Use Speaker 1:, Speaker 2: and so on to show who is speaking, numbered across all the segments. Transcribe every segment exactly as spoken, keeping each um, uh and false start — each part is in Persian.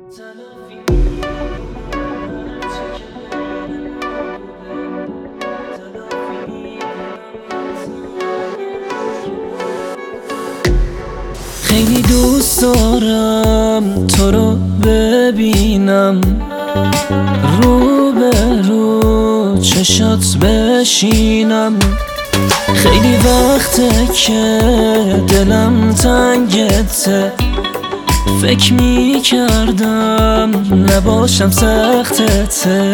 Speaker 1: خیلی دوست دارم تو رو ببینم، رو به رو چشات بشینم. خیلی وقته که دلم تنگته، فکر می کردم نباشم سختته.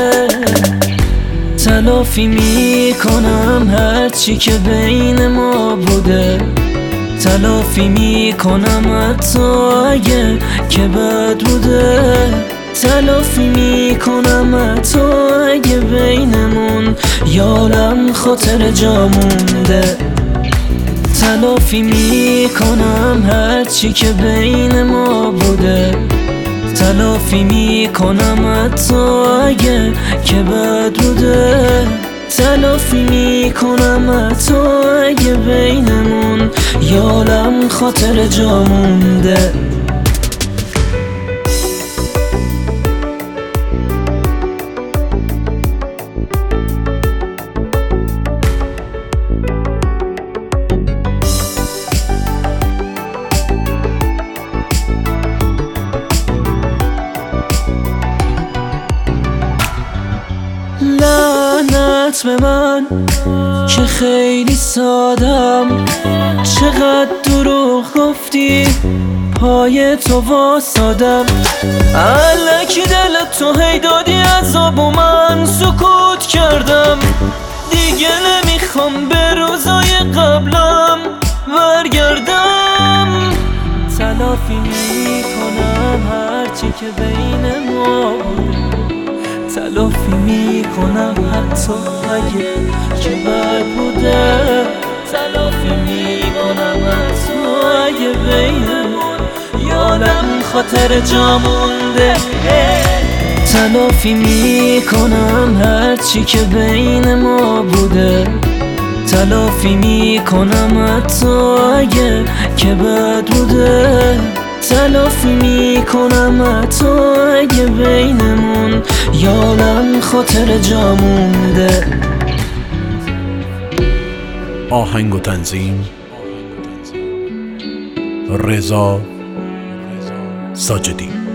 Speaker 1: تلافی می کنم هرچی که بین ما بوده، تلافی می کنم حتی اگه که بد بوده. تلافی می کنم حتی اگه بینمون یالم خاطر جا مونده. تلافی می کنم هرچی که بین ما بوده، تلافی می کنم حتی اگه که بد بوده. تلافی می کنم حتی اگه بینمون یالم خاطر جا مونده. لعنت به من که خیلی سادم، چقدر دروغ گفتی پای تو واسادم. الکی دل تو هی دادی عذاب و من سکوت کردم. دیگه نمیخوام به روزای قبلم برگردم. تلافی میکنم هرچی که بین ما بوده، تلافی میکنم حتی اگه که بد بوده. تلافی میکنم حتی اگه بینمون یالم خاطر جا مونده. تلافی میکنم هرچی که بین ما بوده، تلافی میکنم حتی اگه که بد بوده. تلافی میکنم حتی اگه بینمون یالم خاطر جا مونده.
Speaker 2: آهنگ و تنظیم رضا ساجدی.